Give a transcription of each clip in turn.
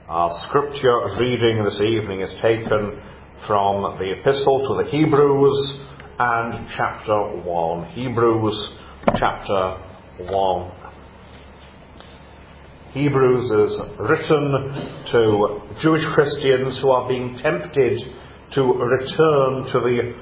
Our scripture reading this evening is taken from the Epistle to the Hebrews and chapter 1. Hebrews chapter 1. Hebrews is written to Jewish Christians who are being tempted to return to the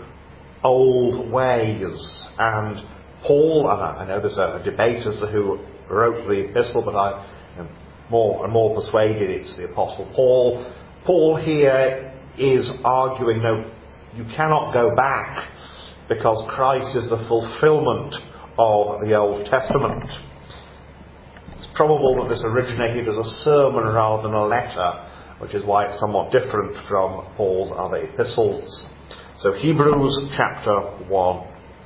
old ways. And Paul, and I know there's a debate as to who wrote the epistle, but I am more and more persuaded it's the Apostle Paul. Paul here is arguing, no, you cannot go back because Christ is the fulfillment of the Old Testament. It's probable that this originated as a sermon rather than a letter, which is why it's somewhat different from Paul's other epistles. So Hebrews chapter 1.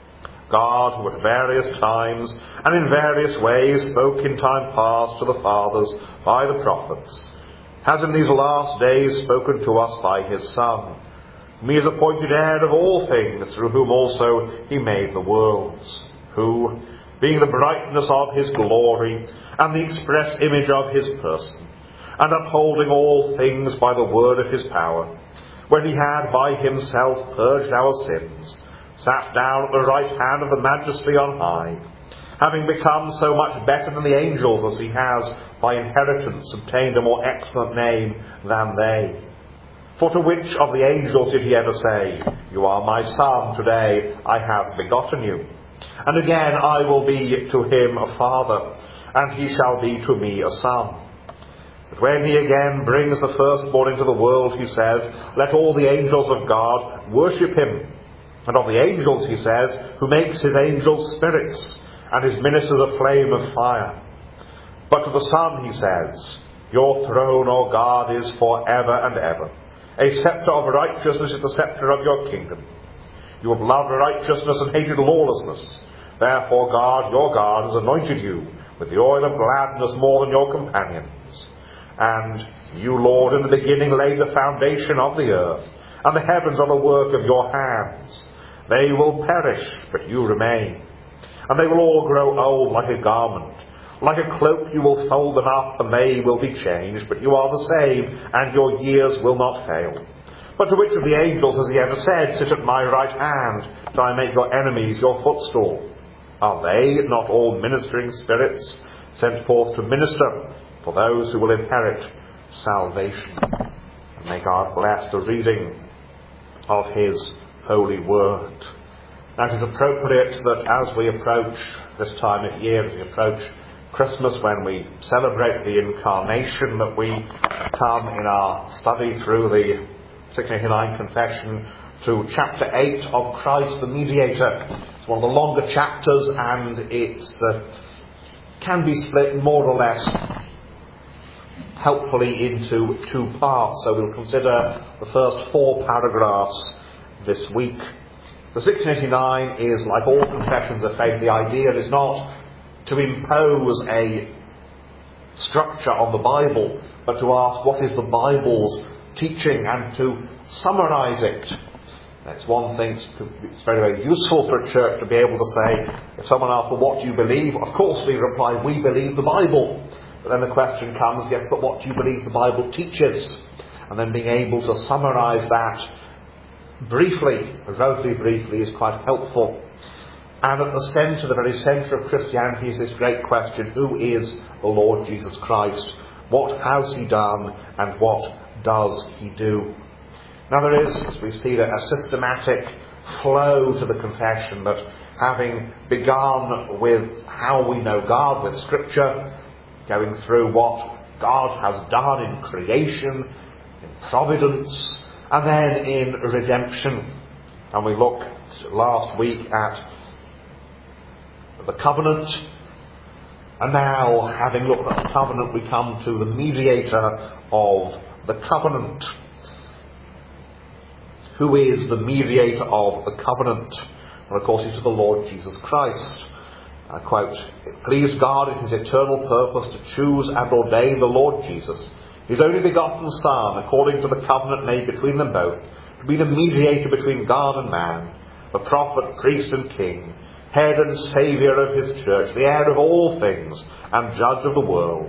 God, who at various times and in various ways spoke in time past to the fathers by the prophets, has in these last days spoken to us by his Son, whom he has appointed heir of all things, through whom also he made the worlds, who, being the brightness of his glory and the express image of his person, and upholding all things by the word of his power, when he had by himself purged our sins, sat down at the right hand of the Majesty on high, having become so much better than the angels as he has by inheritance obtained a more excellent name than they. For to which of the angels did he ever say, "You are my son, today I have begotten you"? And again, "I will be to him a father, and he shall be to me a son"? But when he again brings the firstborn into the world, he says, "Let all the angels of God worship him." And of the angels, he says, "Who makes his angels spirits, and his ministers a flame of fire." But to the Son, he says, "Your throne, O God, is for ever and ever. A scepter of righteousness is the scepter of your kingdom. You have loved righteousness and hated lawlessness. Therefore God, your God, has anointed you with the oil of gladness more than your companions. And you, Lord, in the beginning laid the foundation of the earth, and the heavens are the work of your hands. They will perish, but you remain. And they will all grow old like a garment. Like a cloak you will fold them up, and they will be changed. But you are the same, and your years will not fail. But to which of the angels has he ever said, "Sit at my right hand, till I make your enemies your footstool"? Are they not all ministering spirits, sent forth to minister for those who will inherit salvation? And may God bless the reading of his holy word. Now it is appropriate that as we approach this time of year, as we approach Christmas, when we celebrate the Incarnation, that we come in our study through the 689 Confession to chapter 8 of Christ the Mediator. It's one of the longer chapters, and it can be split more or less helpfully into two parts. So we'll consider the first 4 paragraphs this week. The 689 is, like all confessions of faith, the idea is not to impose a structure on the Bible, but to ask what is the Bible's teaching and to summarise it. That's one thing. It's very, very useful for a church to be able to say, if someone asks, "Well, what do you believe?" Of course we reply, "We believe the Bible." But then the question comes, yes, but what do you believe the Bible teaches? And then being able to summarise that briefly, relatively briefly, is quite helpful. And at the centre, the very centre of Christianity is this great question: who is the Lord Jesus Christ? What has he done, and what does he do? Now there is, as we've seen, a systematic flow to the confession, that having begun with how we know God, with Scripture, going through what God has done in creation, in providence, and then in redemption. And we looked last week at the covenant, and now, having looked at the covenant, we come to the mediator of the covenant. Who is the mediator of the covenant? Well, of course, it is the Lord Jesus Christ. I quote, "It pleased God in his eternal purpose to choose and ordain the Lord Jesus, his only begotten Son, according to the covenant made between them both, to be the mediator between God and man, the prophet, priest and king, head and saviour of his church, the heir of all things, and judge of the world,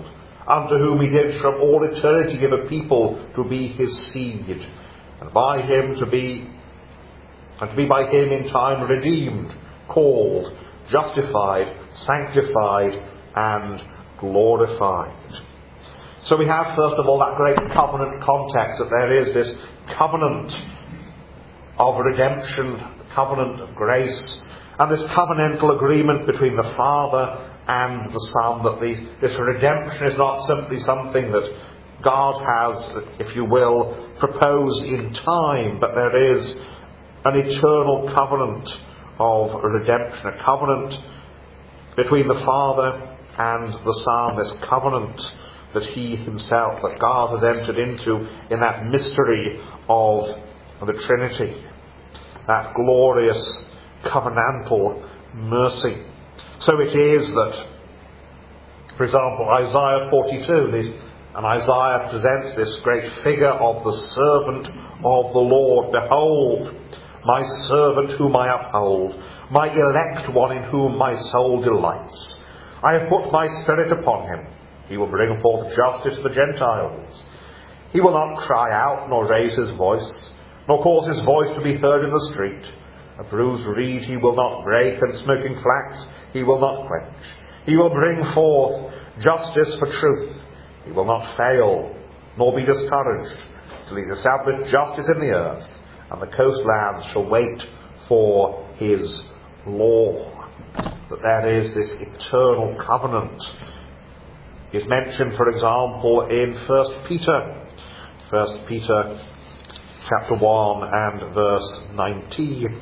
unto whom he did from all eternity give a people to be his seed, and by him to be by him in time redeemed, called, justified, sanctified, and glorified. So we have, first of all, that great covenant context, that there is this covenant of redemption, the covenant of grace, and this covenantal agreement between the Father and the Son, that this redemption is not simply something that God has, if you will, proposed in time, but there is an eternal covenant of redemption, a covenant between the Father and the Son, this covenant that he himself, that God has entered into in that mystery of the Trinity, that glorious covenantal mercy. So it is that, for example, Isaiah 42, and Isaiah presents this great figure of the servant of the Lord. Behold, my servant whom I uphold, my elect one in whom my soul delights. I have put my spirit upon him. He will bring forth justice to the Gentiles. He will not cry out, nor raise his voice, nor cause his voice to be heard in the street. A bruised reed he will not break, and smoking flax he will not quench. He will bring forth justice for truth. He will not fail, nor be discouraged, till he has established justice in the earth, and the coastlands shall wait for his law. That there is this eternal covenant is mentioned, for example, in 1 Peter. 1 Peter chapter 1 and verse 19.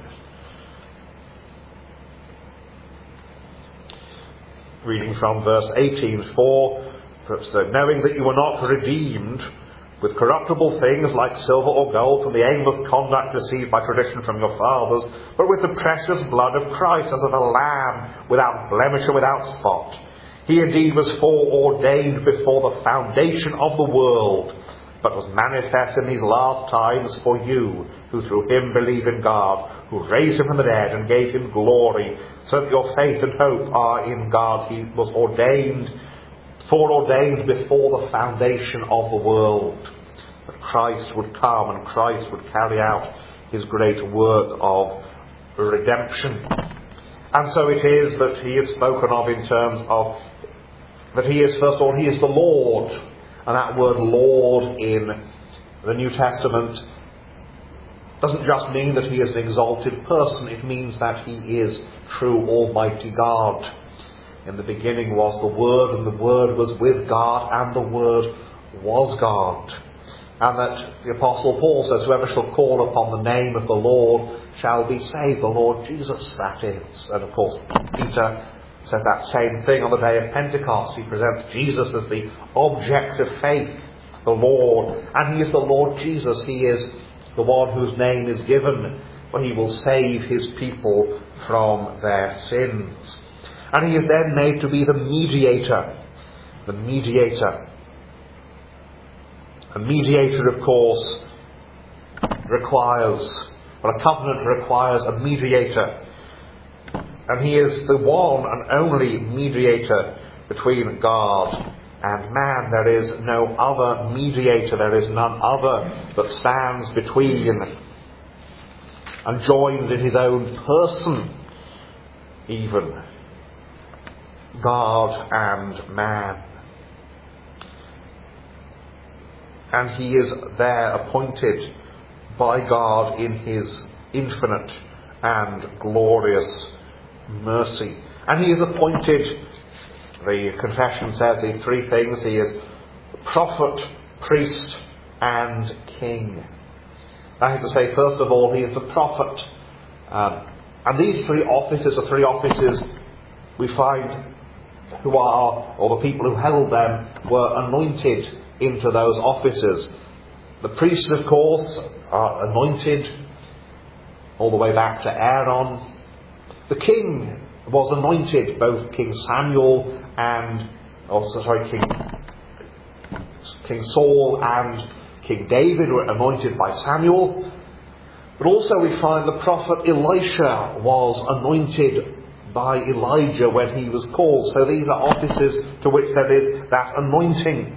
Reading from verse 18, so knowing that you were not redeemed with corruptible things like silver or gold from the aimless conduct received by tradition from your fathers, but with the precious blood of Christ, as of a lamb, without blemish and without spot. He indeed was foreordained before the foundation of the world, but was manifest in these last times for you, who through him believe in God, who raised him from the dead and gave him glory, so that your faith and hope are in God. He was foreordained before the foundation of the world, that Christ would come and Christ would carry out his great work of redemption. And so it is that he is spoken of in terms of that he is, first of all, he is the Lord. And that word Lord in the New Testament doesn't just mean that he is an exalted person. It means that he is true Almighty God. In the beginning was the Word, and the Word was with God, and the Word was God. And that the Apostle Paul says, whoever shall call upon the name of the Lord shall be saved. The Lord Jesus, that is. And of course, Peter says that same thing on the day of Pentecost. He presents Jesus as the object of faith, the Lord. And he is the Lord Jesus. He is the one whose name is given, for he will save his people from their sins. And he is then made to be the mediator. The mediator. A mediator, of course, a covenant requires a mediator. And he is the one and only mediator between God and man. There is no other mediator. There is none other that stands between and joins in his own person, even God and man. And he is there appointed by God in his infinite and glorious mercy. And he is appointed, the confession says, the three things. He is prophet, priest, and king. I have to say, first of all, he is the prophet. And these three offices we find or the people who held them were anointed into those offices. The priests, of course, are anointed all the way back to Aaron. The king was anointed, both King Samuel and King Saul and King David were anointed by Samuel. But also we find the prophet Elisha was anointed by Elijah when he was called. So these are offices to which there is that anointing.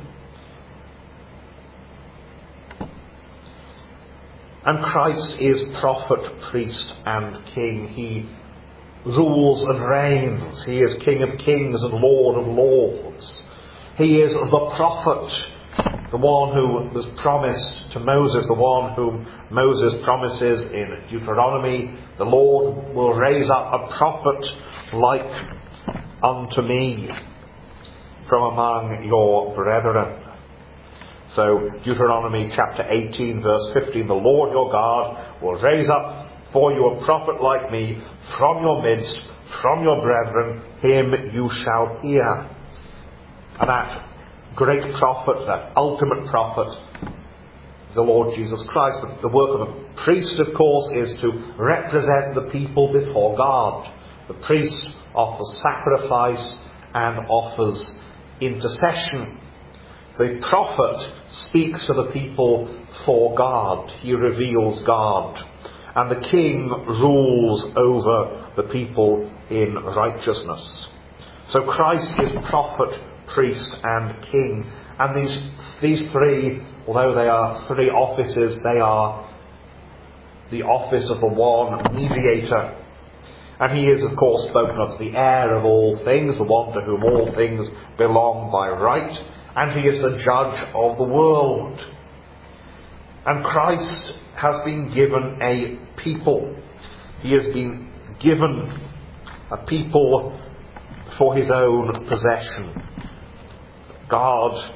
And Christ is prophet, priest and king. He rules and reigns. He is King of kings and Lord of lords. He is the prophet, the one who was promised to Moses, the one whom Moses promises in Deuteronomy. The Lord will raise up a prophet like unto me from among your brethren. So Deuteronomy chapter 18 verse 15, the Lord your God will raise up for you a prophet like me from your midst, from your brethren, him you shall hear. And that great prophet, that ultimate prophet, the Lord Jesus Christ. The work of a priest, of course, is to represent the people before God. The priest offers sacrifice and offers intercession. The prophet speaks to the people for God. He reveals God. And the king rules over the people in righteousness. So Christ is prophet, priest and king. And these three, although they are three offices, they are the office of the one mediator. And he is, of course, spoken of as the heir of all things, the one to whom all things belong by right. And he is the judge of the world. And Christ has been given a people. He has been given a people for his own possession. God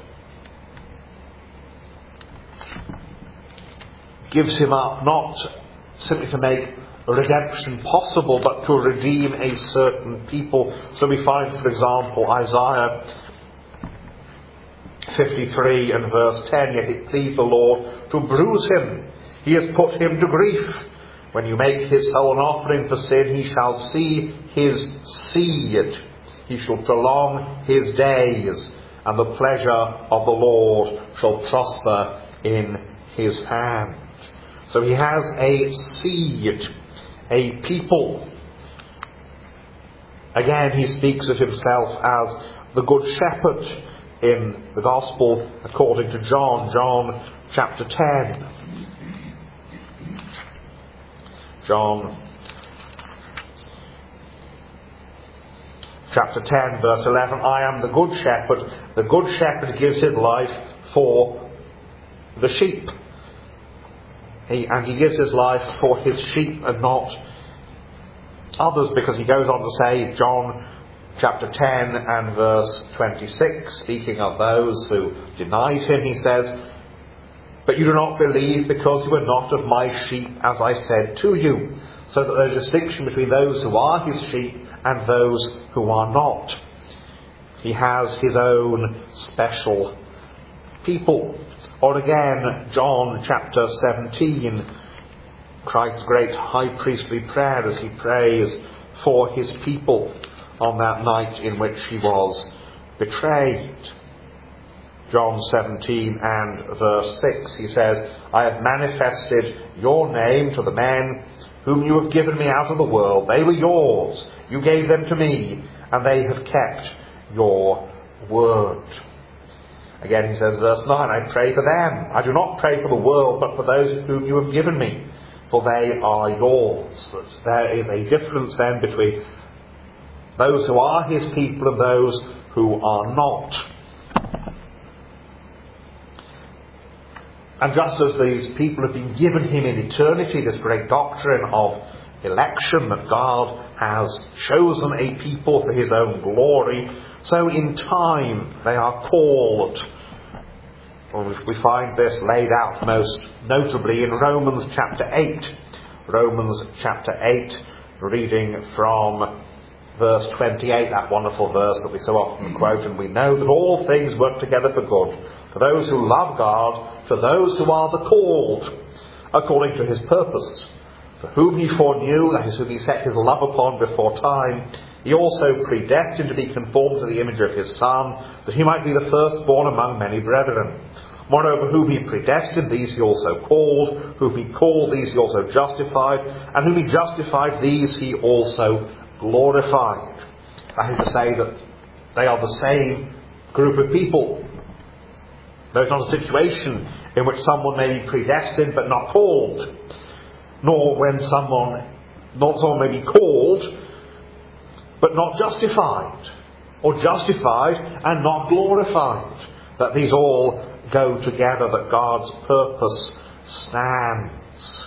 gives him up not simply to make redemption possible, but to redeem a certain people. So we find, for example, Isaiah 53 and verse 10, yet it pleased the Lord to bruise him. He has put him to grief. When you make his soul an offering for sin, he shall see his seed. He shall prolong his days, and the pleasure of the Lord shall prosper in his hand. So he has a seed, a people. Again, he speaks of himself as the good shepherd in the Gospel according to John chapter 10. John chapter 10 verse 11, I am the good shepherd. The good shepherd gives his life for the sheep. He gives his life for his sheep and not others, because he goes on to say, John chapter 10 and verse 26, speaking of those who denied him, he says, but you do not believe because you are not of my sheep, as I said to you. So that there's a distinction between those who are his sheep and those who are not. He has his own special people. Or again, John chapter 17, Christ's great high priestly prayer as he prays for his people on that night in which he was betrayed. John 17 and verse 6, he says, I have manifested your name to the men whom you have given me out of the world. They were yours. You gave them to me, and they have kept your word. Again, he says, verse 9, I pray for them. I do not pray for the world, but for those whom you have given me, for they are yours. That there is a difference then between those who are his people and those who are not. And just as these people have been given him in eternity, this great doctrine of election, that God has chosen a people for his own glory, so in time they are called. We find this laid out most notably in Romans chapter 8. Romans chapter 8, reading from verse 28, that wonderful verse that we so often quote, and we know that all things work together for good, for those who love God, to those who are the called, according to his purpose. For whom he foreknew, that is, whom he set his love upon before time, he also predestined to be conformed to the image of his Son, that he might be the firstborn among many brethren. Moreover, whom he predestined, these he also called. Whom he called, these he also justified. And whom he justified, these he also glorified. That is to say that they are the same group of people. There is not a situation in which someone may be predestined but not called, nor when someone may be called but not justified, or justified and not glorified. That these all go together, that God's purpose stands.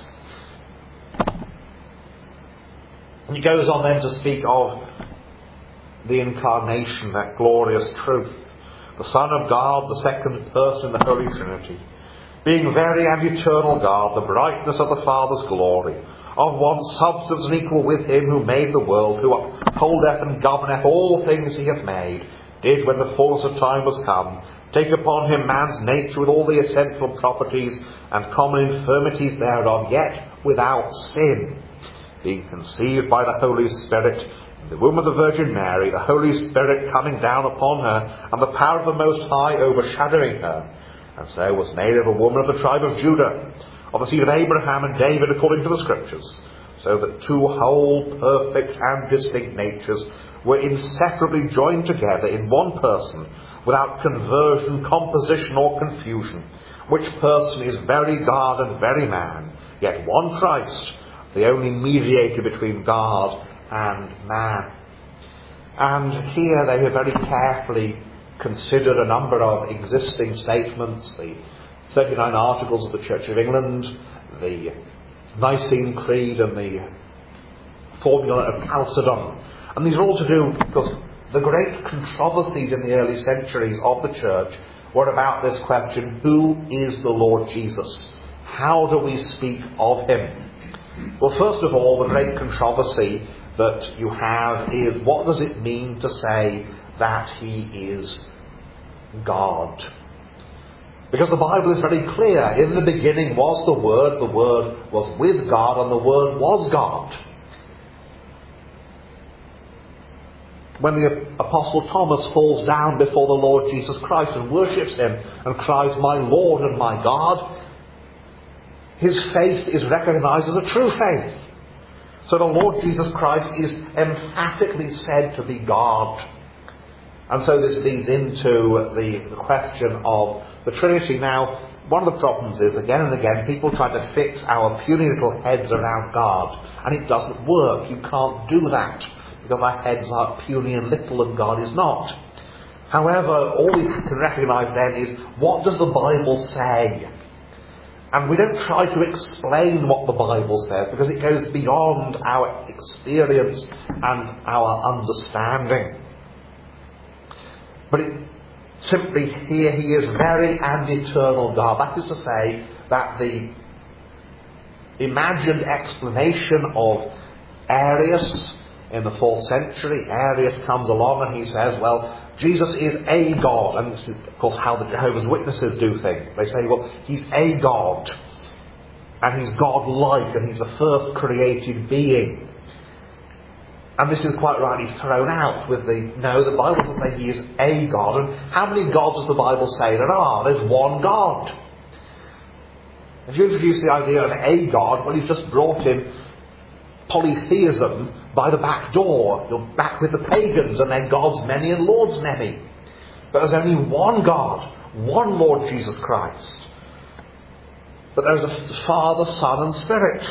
And he goes on then to speak of the incarnation, that glorious truth. The Son of God, the second person in the Holy Trinity, being very and eternal God, the brightness of the Father's glory, of one substance and equal with him who made the world, who upholdeth and governeth all things he hath made, did, when the fullness of time was come, take upon him man's nature with all the essential properties and common infirmities thereof, yet without sin, being conceived by the Holy Spirit in the womb of the Virgin Mary, the Holy Spirit coming down upon her, and the power of the Most High overshadowing her, and so was made of a woman of the tribe of Judah, of the seed of Abraham and David according to the Scriptures, so that two whole, perfect and distinct natures were inseparably joined together in one person, without conversion, composition or confusion, which person is very God and very man, yet one Christ, the only mediator between God and man. And here they have very carefully considered a number of existing statements, the 39 Articles of the Church of England, the Nicene Creed and the Formula of Chalcedon. And these are all to do because the great controversies in the early centuries of the Church were about this question: who is the Lord Jesus? How do we speak of him? Well, first of all, the great controversy that you have is, what does it mean to say that he is God? Because the Bible is very clear. In the beginning was the Word was with God, and the Word was God. When the Apostle Thomas falls down before the Lord Jesus Christ and worships him and cries, "My Lord and my God," his faith is recognized as a true faith. So the Lord Jesus Christ is emphatically said to be God. And so this leads into the question of the Trinity. Now, one of the problems is, again and again, people try to fix our puny little heads around God. And it doesn't work. You can't do that, because our heads are puny and little and God is not. However, all we can recognise then is, what does the Bible say? And we don't try to explain what the Bible says, because it goes beyond our experience and our understanding. But simply here, he is very and eternal God. That is to say that the imagined explanation of Arius in the 4th century, Arius comes along and he says, well, Jesus is a God. And this is, of course, how the Jehovah's Witnesses do things. They say, well, he's a God. And he's God-like, and he's the first created being. And this is quite rightly thrown out with no, the Bible doesn't say he is a God. And how many gods does the Bible say there are? There's one God. If you introduce the idea of a God, well, you've just brought in polytheism by the back door. You're back with the pagans and their gods many and lords many. But there's only one God, one Lord Jesus Christ. But there's a Father, Son and Spirit.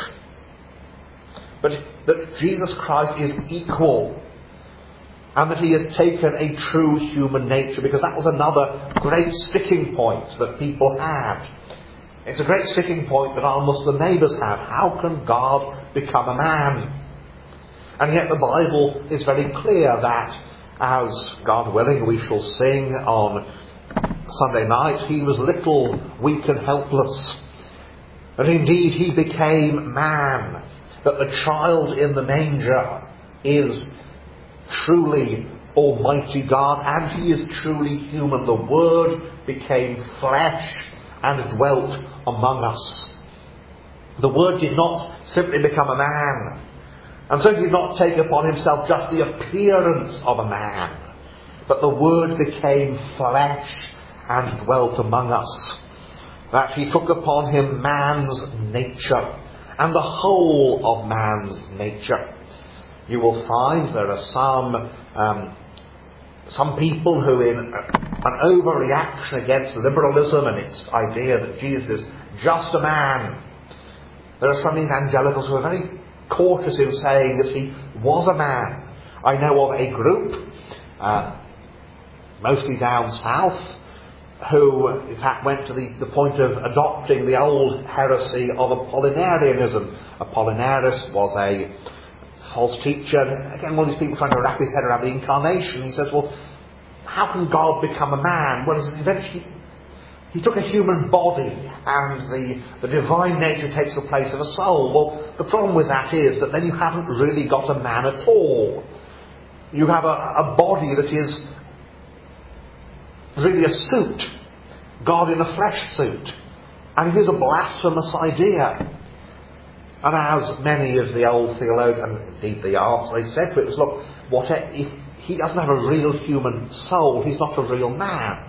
But that Jesus Christ is equal, and that he has taken a true human nature, because that was another great sticking point that people had. It's a great sticking point that our Muslim neighbours have. How can God become a man? And yet the Bible is very clear that, as God willing we shall sing on Sunday night, he was little, weak and helpless. And indeed he became man. That the child in the manger is truly Almighty God, and he is truly human. The Word became flesh and dwelt among us. The Word did not simply become a man, and so did not take upon himself just the appearance of a man, but the Word became flesh and dwelt among us. That he took upon him man's nature, and the whole of man's nature. You will find there are some people who, in an overreaction against liberalism and its idea that Jesus is just a man, there are some evangelicals who are very cautious in saying that he was a man. I know of a group, mostly down south, who in fact went to the point of adopting the old heresy of Apollinarianism. Apollinaris was a false teacher. Again, one of these people trying to wrap his head around the incarnation. He says, well, how can God become a man? Well, eventually he took a human body, and the divine nature takes the place of a soul. Well, the problem with that is that then you haven't really got a man at all. You have a body that is really a suit, God in a flesh suit, and it is a blasphemous idea. And as many of the old theologians, and indeed the arts, they said to it was, look, if he doesn't have a real human soul, he's not a real man.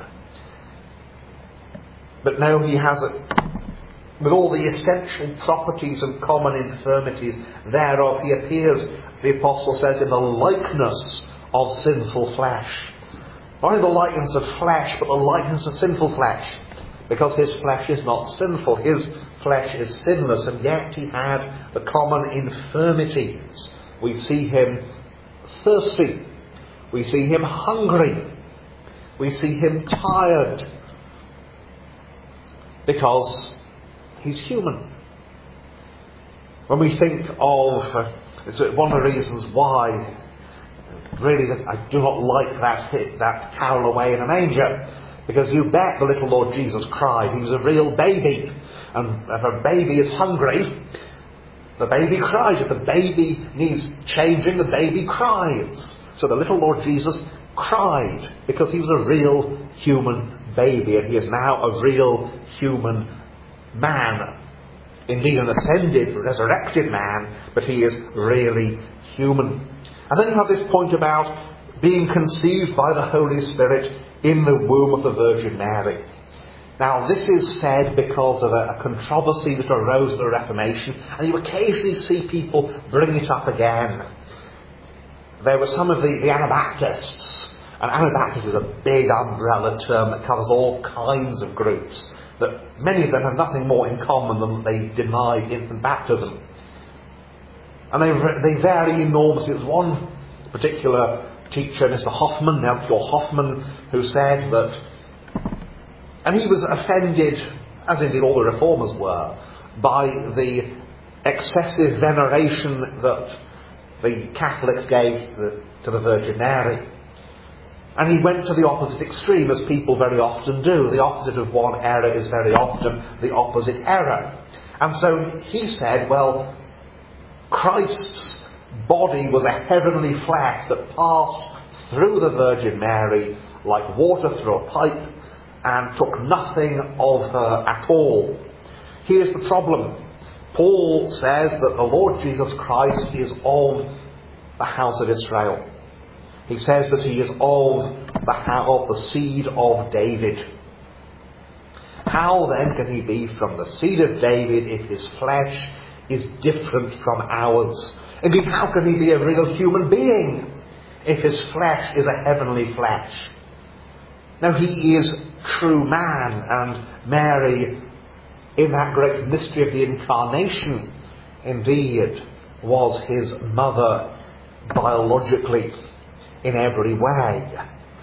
But no, he has with all the essential properties and common infirmities thereof, he appears, as the apostle says, in the likeness of sinful flesh. Not in the likeness of flesh, but the likeness of sinful flesh. Because his flesh is not sinful. His flesh is sinless, and yet he had the common infirmities. We see him thirsty. We see him hungry. We see him tired. Because he's human. When we think of, it's one of the reasons why really I do not like that carol away in a manger, because you bet the little Lord Jesus cried. He was a real baby, and if a baby is hungry, the baby cries. If the baby needs changing, the baby cries. So the little Lord Jesus cried because he was a real human baby, and he is now a real human man. Indeed an ascended, resurrected man, but he is really human. And then you have this point about being conceived by the Holy Spirit in the womb of the Virgin Mary. Now this is said because of a controversy that arose at the Reformation, and you occasionally see people bring it up again. There were some of the Anabaptists, and Anabaptist is a big umbrella term that covers all kinds of groups, that many of them have nothing more in common than they deny infant baptism. And they vary enormously. There was one particular teacher, Mr. Hoffman, Melchior Hoffman, who said that, and he was offended, as indeed all the reformers were, by the excessive veneration that the Catholics gave to the Virgin Mary. And he went to the opposite extreme, as people very often do. The opposite of one error is very often the opposite error. And so he said, well, Christ's body was a heavenly flesh that passed through the Virgin Mary like water through a pipe and took nothing of her at all. Here's the problem. Paul says that the Lord Jesus Christ is of the house of Israel. He says that he is of the seed of David. How then can he be from the seed of David if his flesh is different from ours? Indeed, how can he be a real human being if his flesh is a heavenly flesh? Now, he is true man, and Mary, in that great mystery of the incarnation, indeed was his mother biologically in every way.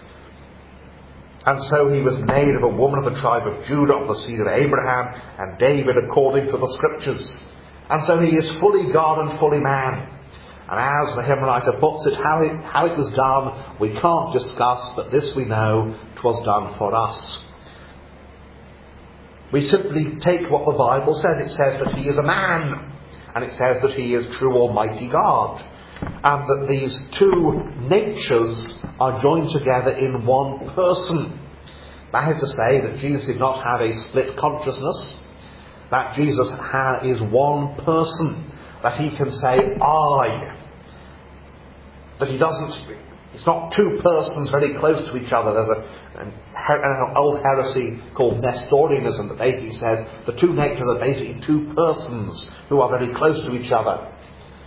And so he was made of a woman of the tribe of Judah, of the seed of Abraham and David, according to the Scriptures. And so he is fully God and fully man. And as the hymn writer puts it, how it was done we can't discuss, but this we know, 'twas done for us. We simply take what the Bible says. It says that he is a man, and it says that he is true Almighty God, and that these two natures are joined together in one person. That is to say that Jesus did not have a split consciousness, that Jesus is one person, that he can say I, that it's not two persons very close to each other. There's an old heresy called Nestorianism that basically says the two natures are basically two persons who are very close to each other.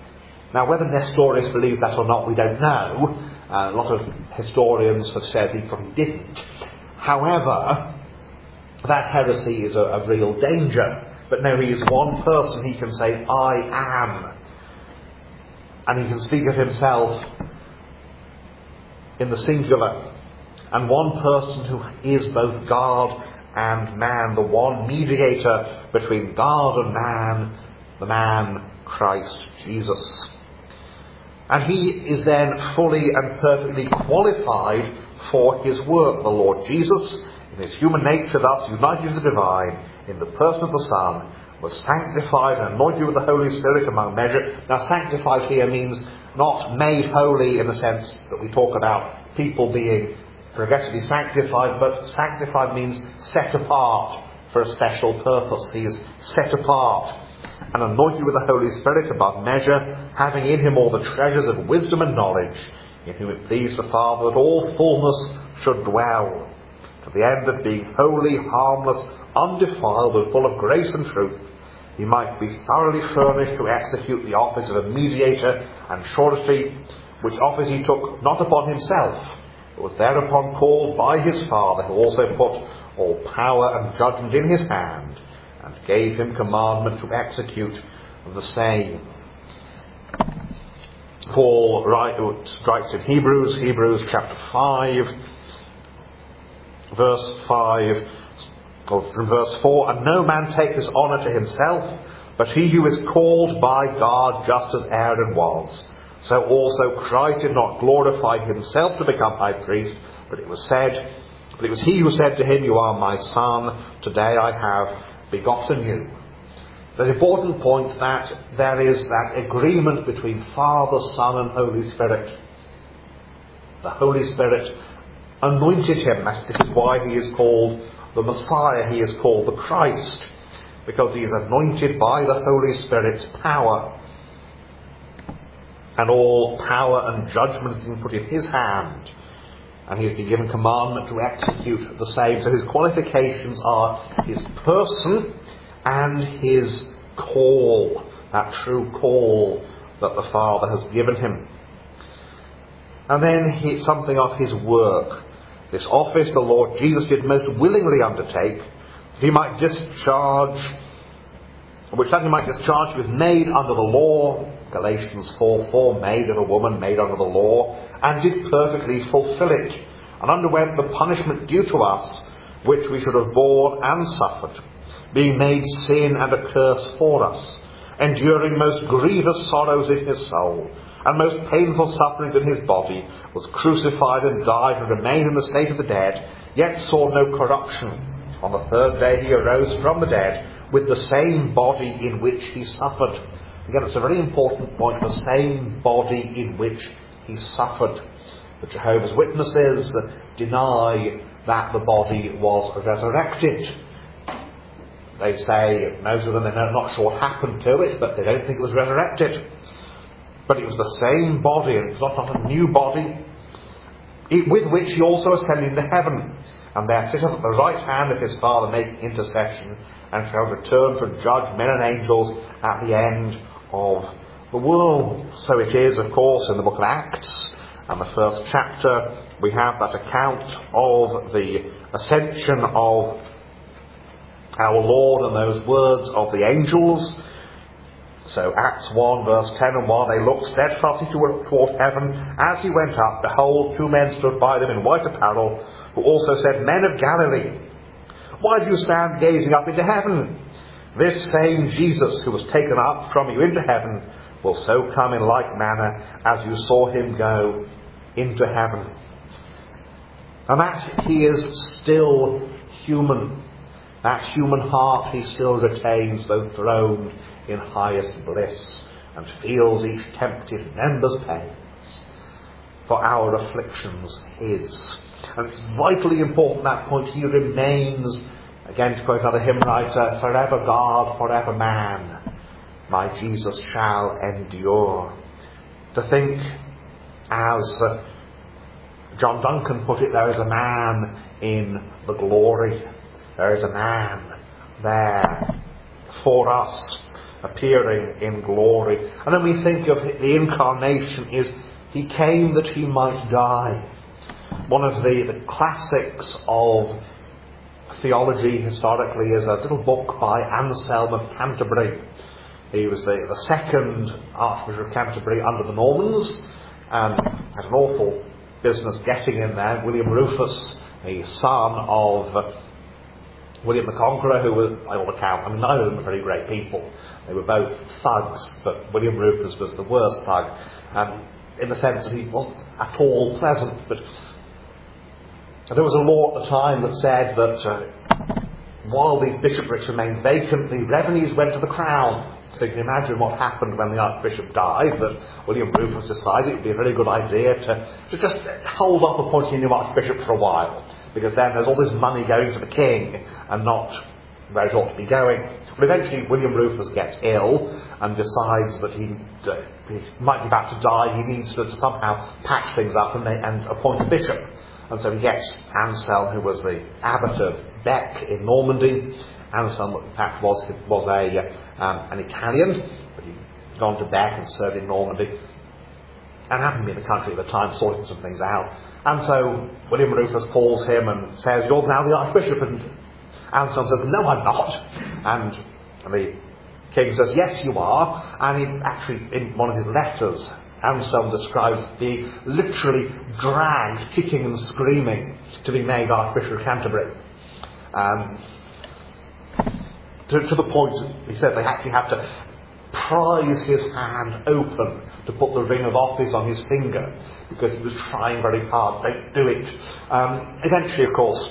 Now, whether Nestorius believed that or not, we don't know. A lot of historians have said he probably didn't. However, that heresy is a real danger. But no, he is one person. He can say, I am. And he can speak of himself in the singular. And one person who is both God and man, the one mediator between God and man, the man Christ Jesus. And he is then fully and perfectly qualified for his work. The Lord Jesus, in his human nature, thus united with the divine, in the person of the Son, was sanctified and anointed with the Holy Spirit among measure. Now, sanctified here means not made holy in the sense that we talk about people being progressively sanctified, but sanctified means set apart for a special purpose. He is set apart and anointed with the Holy Spirit above measure, having in him all the treasures of wisdom and knowledge, in whom it pleased the Father that all fullness should dwell, to the end of being holy, harmless, undefiled, and full of grace and truth, he might be thoroughly furnished to execute the office of a mediator and surety, which office he took not upon himself, but was thereupon called by his Father, who also put all power and judgment in his hand, and gave him commandment to execute the same. Paul writes in Hebrews chapter 5, verse 5, or from verse 4, and no man take this honour to himself, but he who is called by God, just as Aaron was. So also Christ did not glorify himself to become high priest, but it was he who said to him, you are my son, today I have begotten you. It's an important point that there is that agreement between Father, Son and Holy Spirit. The Holy Spirit anointed him. This is why he is called the Messiah. He is called the Christ, because he is anointed by the Holy Spirit's power. And all power and judgment has been put in his hand. And he has been given commandment to execute the same. So his qualifications are his person and his call, that true call that the Father has given him. And then something of his work. This office the Lord Jesus did most willingly undertake, that he might discharge, which that he might discharge was made under the law, Galatians 4:4, made of a woman, made under the law, and did perfectly fulfill it, and underwent the punishment due to us, which we should have borne and suffered, being made sin and a curse for us, enduring most grievous sorrows in his soul, and most painful sufferings in his body, was crucified and died and remained in the state of the dead, yet saw no corruption. On the third day he arose from the dead, with the same body in which he suffered. Again, it's a very important point, the same body in which he suffered. The Jehovah's Witnesses deny that the body was resurrected. They say, most of them, they're not sure what happened to it, but they don't think it was resurrected. But it was the same body, and it was not a new body, with which he also ascended into heaven, and there sitteth at the right hand of his Father, making intercession, and shall return to judge men and angels at the end of the world. So it is, of course, in the book of Acts, and the first chapter, we have that account of the ascension of our Lord and those words of the angels. So Acts 1 verse 10, and while they looked steadfastly toward heaven as he went up, behold, two men stood by them in white apparel, who also said, Men of Galilee, why do you stand gazing up into heaven? This same Jesus who was taken up from you into heaven will so come in like manner as you saw him go into heaven. And that he is still human. That human heart he still retains, though throned in highest bliss, and feels each tempted member's pains, for our afflictions his. And it's vitally important, that point. He remains, again to quote another hymn writer, forever God, forever man, my Jesus shall endure. To think, as John Duncan put it, there is a man in the glory. There is a man there for us. appearing in glory. And then we think of the incarnation is he came that he might die. One of the classics of theology historically is a little book by Anselm of Canterbury. He was the second Archbishop of Canterbury under the Normans, and had an awful business getting in there. William Rufus, the son of William the Conqueror, who was, by all accounts, neither of them were very great people. They were both thugs, but William Rufus was the worst thug, in the sense that he wasn't at all pleasant. But there was a law at the time that said that while these bishoprics remained vacant, the revenues went to the crown. So you can imagine what happened when the Archbishop died, that William Rufus decided it would be a very good idea to just hold off appointing a new Archbishop for a while, because then there's all this money going to the King and not where it ought to be going. But eventually William Rufus gets ill and decides that he might be about to die. He needs to somehow patch things up and appoint a bishop. And so he gets Anselm, who was the abbot of Bec in Normandy. Anselm, in fact, was an Italian, but he'd gone to Bec and served in Normandy, and happened to be in the country at the time sorting some things out. And so William Rufus calls him and says, "You're now the Archbishop." And Anselm says, "No, I'm not." And the King says, "Yes, you are." And he actually, in one of his letters, Anselm describes being literally dragged, kicking and screaming, to be made Archbishop of Canterbury. To the point, he said, they actually had to prise his hand open to put the ring of office on his finger, because he was trying very hard. Don't do it. Eventually, of course,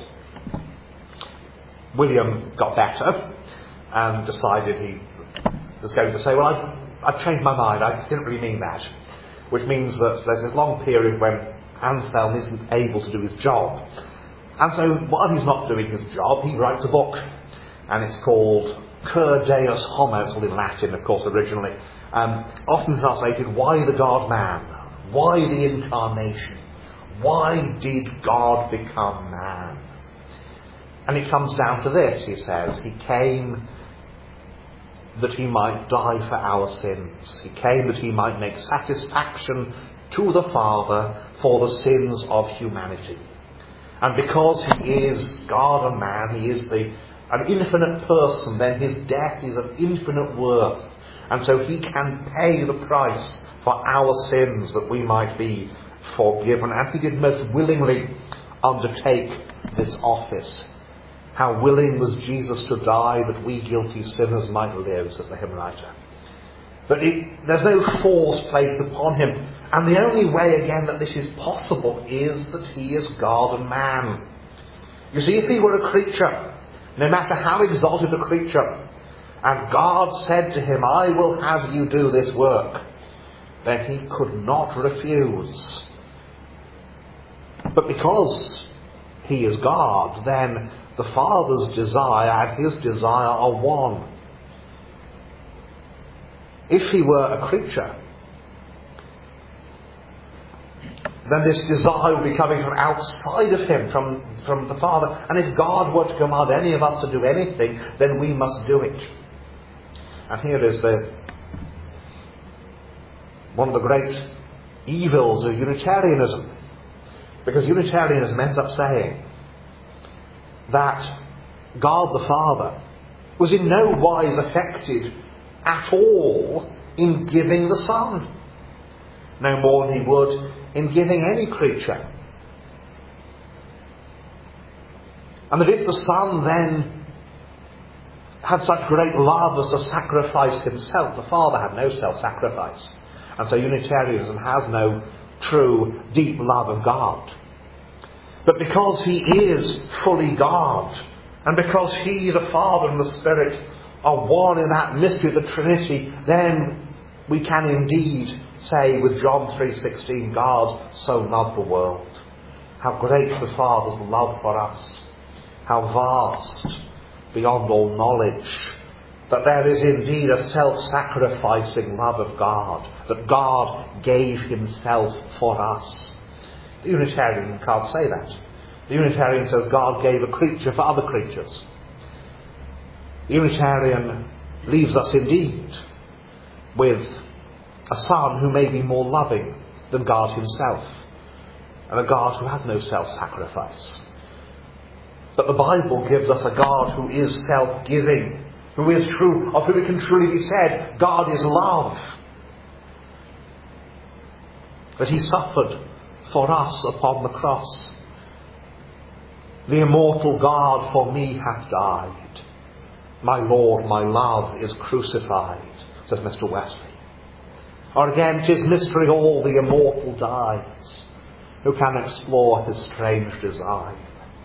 William got better and decided he was going to say, "Well, I've changed my mind. I didn't really mean that." Which means that there's this long period when Anselm isn't able to do his job. And so while he's not doing his job, he writes a book. And it's called Cur Deus Homo. It's all in Latin, of course, originally. Often translated, Why the God-Man? Why the Incarnation? Why did God become man? And it comes down to this, he says. He came that he might die for our sins. He came that he might make satisfaction to the Father for the sins of humanity. And because he is God and man, he is an infinite person, then his death is of infinite worth. And so he can pay the price for our sins that we might be forgiven. And he did most willingly undertake this office. How willing was Jesus to die that we guilty sinners might live, says the hymn writer. But there's no force placed upon him. And the only way, again, that this is possible is that he is God and man. You see, if he were a creature, no matter how exalted a creature, and God said to him, "I will have you do this work," then he could not refuse. But because he is God, then the Father's desire and his desire are one. If he were a creature, then this desire would be coming from outside of him, from the Father. And if God were to command any of us to do anything, then we must do it. And here is one of the great evils of Unitarianism. Because Unitarianism ends up saying that God the Father was in no wise affected at all in giving the Son. No more than he would in giving any creature. And that if the Son then had such great love as to sacrifice himself, the Father had no self-sacrifice. And so Unitarianism has no true, deep love of God. But because he is fully God, and because he, the Father and the Spirit, are one in that mystery of the Trinity, then we can indeed say with John 3:16, God so loved the world. How great the Father's love for us. How vast, beyond all knowledge, that there is indeed a self-sacrificing love of God, that God gave himself for us. The Unitarian can't say that. The Unitarian says God gave a creature for other creatures. The Unitarian leaves us indeed with a Son who may be more loving than God himself, and a God who has no self-sacrifice. But the Bible gives us a God who is self-giving, who is true, of whom it can truly be said, God is love. That he suffered for us upon the cross. The immortal God for me hath died. My Lord, my love, is crucified, says Mr. Wesley. Or again, 'tis mystery all the immortal dies. Who can explore his strange design?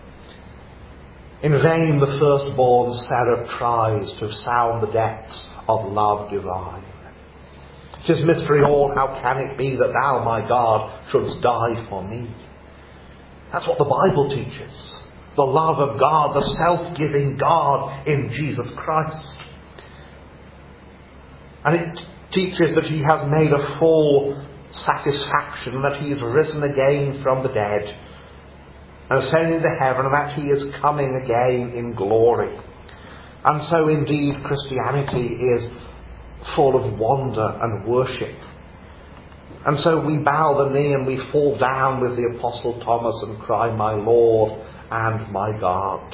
In vain the firstborn seraph tries to sound the depths of love divine. 'Tis mystery all, how can it be that thou, my God, shouldst die for me? That's what the Bible teaches. The love of God, the self-giving God in Jesus Christ. And it teaches that he has made a full satisfaction, that he is risen again from the dead and ascended to heaven, and that he is coming again in glory. And so indeed Christianity is full of wonder and worship. And so we bow the knee and we fall down with the Apostle Thomas and cry, my Lord and my God.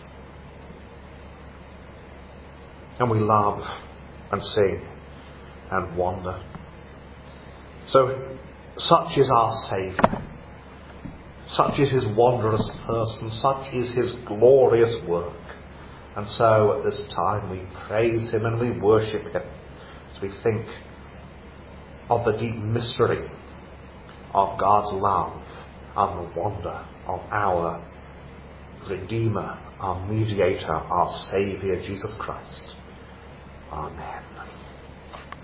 And we love and sing and wonder. So such is our Saviour. Such is his wondrous person. Such is his glorious work. And so at this time we praise him and we worship him as we think of the deep mystery of God's love and the wonder of our Redeemer, our Mediator, our Saviour, Jesus Christ. Amen.